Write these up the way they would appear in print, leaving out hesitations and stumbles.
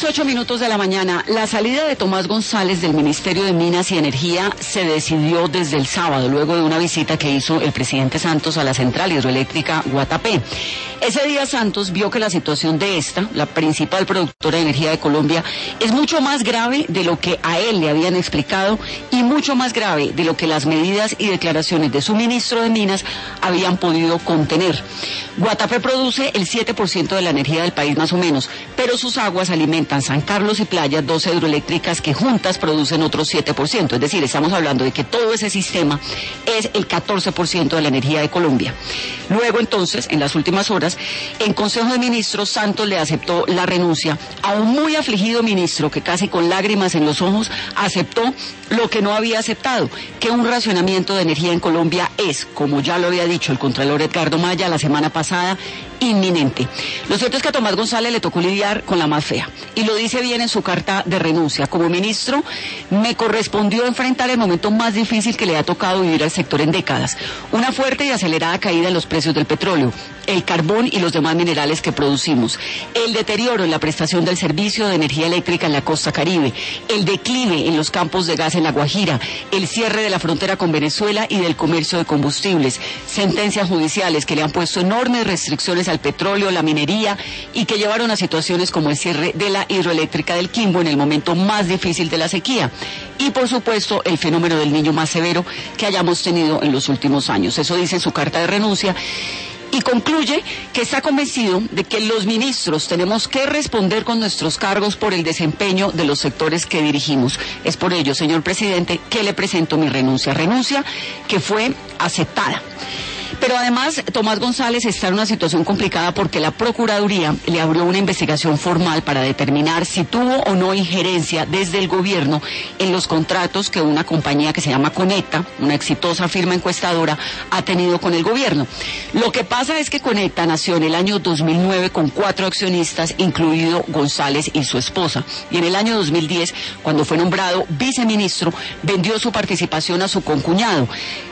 6:08 de la mañana. La salida de Tomás González del Ministerio de Minas y Energía se decidió desde el sábado, luego de una visita que hizo el presidente Santos a la central hidroeléctrica Guatapé. Ese día Santos vio que la situación de esta, la principal productora de energía de Colombia, es mucho más grave de lo que a él le habían explicado y mucho más grave de lo que las medidas y declaraciones de su ministro de Minas habían podido contener. Guatapé produce el 7% de la energía del país más o menos, pero sus aguas alimentan San Carlos y Playa, 2 hidroeléctricas que juntas producen otro 7%. Es decir, estamos hablando de que todo ese sistema es el 14% de la energía de Colombia. Luego, entonces, en las últimas horas, en Consejo de Ministros, Santos le aceptó la renuncia a un muy afligido ministro que casi con lágrimas en los ojos aceptó lo que no había aceptado, que un racionamiento de energía en Colombia es, como ya lo había dicho el contralor Edgardo Maya la semana pasada, inminente. Lo cierto es que a Tomás González le tocó lidiar con la más fea, y lo dice bien en su carta de renuncia. Como ministro, me correspondió enfrentar el momento más difícil que le ha tocado vivir al sector en décadas, una fuerte y acelerada caída en los precios del petróleo, el carbón y los demás minerales que producimos, el deterioro en la prestación del servicio de energía eléctrica en la costa Caribe, el declive en los campos de gas en La Guajira, el cierre de la frontera con Venezuela y del comercio de combustibles, sentencias judiciales que le han puesto enormes restricciones al petróleo, la minería y que llevaron a situaciones como el cierre de la hidroeléctrica del Quimbo en el momento más difícil de la sequía y por supuesto el fenómeno del Niño más severo que hayamos tenido en los últimos años. Eso dice en su carta de renuncia. Y concluye que está convencido de que los ministros tenemos que responder con nuestros cargos por el desempeño de los sectores que dirigimos. Es por ello, señor presidente, que le presento mi renuncia. Renuncia que fue aceptada. Pero además, Tomás González está en una situación complicada porque la Procuraduría le abrió una investigación formal para determinar si tuvo o no injerencia desde el gobierno en los contratos que una compañía que se llama Conecta, una exitosa firma encuestadora, ha tenido con el gobierno. Lo que pasa es que Conecta nació en el año 2009 con 4 accionistas, incluido González y su esposa. Y en el año 2010, cuando fue nombrado viceministro, vendió su participación a su concuñado.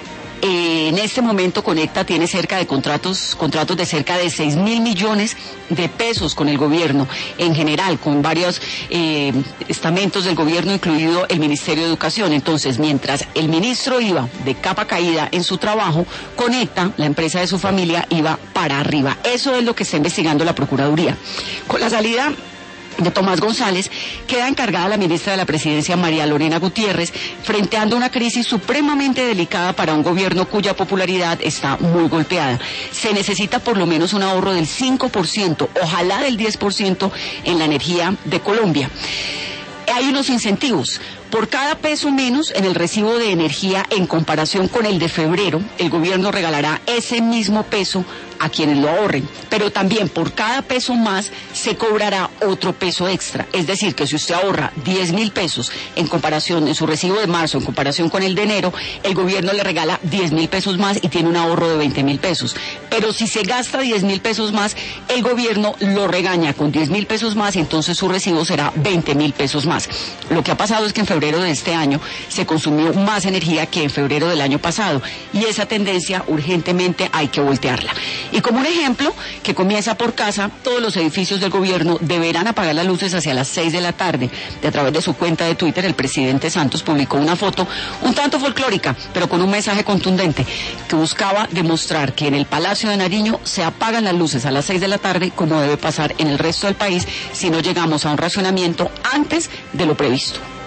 En este momento Conecta tiene cerca de contratos de cerca de 6.000 millones de pesos con el gobierno, en general, con varios estamentos del gobierno, incluido el Ministerio de Educación. Entonces, mientras el ministro iba de capa caída en su trabajo, Conecta, la empresa de su familia, iba para arriba. Eso es lo que está investigando la Procuraduría. Con la salida de Tomás González, queda encargada la ministra de la Presidencia, María Lorena Gutiérrez, frenteando una crisis supremamente delicada para un gobierno cuya popularidad está muy golpeada. Se necesita por lo menos un ahorro del 5%, ojalá del 10% en la energía de Colombia. Hay unos incentivos. Por cada peso menos en el recibo de energía en comparación con el de febrero, el gobierno regalará ese mismo peso a quienes lo ahorren, pero también por cada peso más se cobrará otro peso extra. Es decir, que si usted ahorra 10.000 pesos en comparación, en su recibo de marzo, en comparación con el de enero, el gobierno le regala 10.000 pesos más y tiene un ahorro de 20.000 pesos. Pero si se gasta 10.000 pesos más, el gobierno lo regaña con 10.000 pesos más y entonces su recibo será 20.000 pesos más. Lo que ha pasado es que en febrero de este año se consumió más energía que en febrero del año pasado y esa tendencia urgentemente hay que voltearla. Y como un ejemplo que comienza por casa, todos los edificios del gobierno deberán apagar las luces hacia las 6 de la tarde. A través de su cuenta de Twitter, el presidente Santos publicó una foto un tanto folclórica, pero con un mensaje contundente que buscaba demostrar que en el Palacio de Nariño se apagan las luces a las 6 de la tarde, como debe pasar en el resto del país si no llegamos a un racionamiento antes de lo previsto.